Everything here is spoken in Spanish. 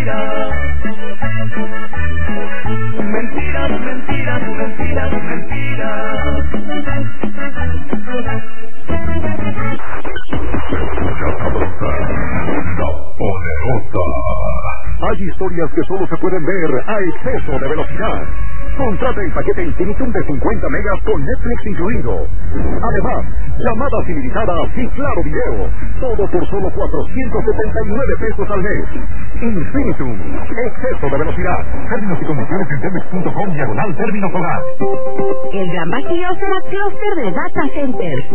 mentiras. Mentiras, mentiras, mentiras, mentiras. La Poderosa. Hay historias que solo se pueden ver a exceso de velocidad. Contrata el paquete Infinitum de 50 megas con Netflix incluido. Además, llamadas ilimitadas y claro video. Todo por solo 479 pesos al mes. Infinitum. Exceso de velocidad. Términos y condiciones en telmex.com/términos hogar. El gran vacío será clúster de data center.